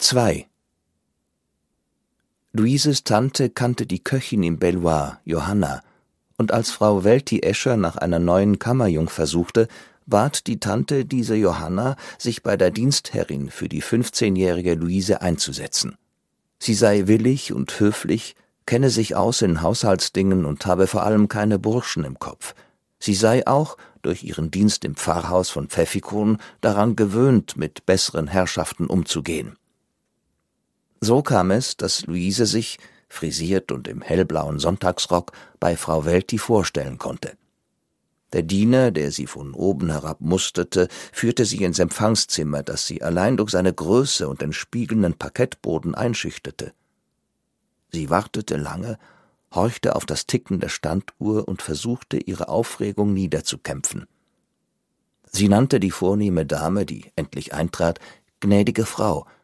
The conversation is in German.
2. Luises Tante kannte die Köchin im Belloir, Johanna, und als Frau Welti-Escher nach einer neuen Kammerjungfer suchte, bat die Tante diese Johanna, sich bei der Dienstherrin für die 15-jährige Luise einzusetzen. Sie sei willig und höflich, kenne sich aus in Haushaltsdingen und habe vor allem keine Burschen im Kopf. Sie sei auch, durch ihren Dienst im Pfarrhaus von Pfäffikon, daran gewöhnt, mit besseren Herrschaften umzugehen. So kam es, dass Luise sich, frisiert und im hellblauen Sonntagsrock, bei Frau Welti vorstellen konnte. Der Diener, der sie von oben herab musterte, führte sie ins Empfangszimmer, das sie allein durch seine Größe und den spiegelnden Parkettboden einschüchterte. Sie wartete lange, horchte auf das Ticken der Standuhr und versuchte, ihre Aufregung niederzukämpfen. Sie nannte die vornehme Dame, die endlich eintrat, gnädige Frau,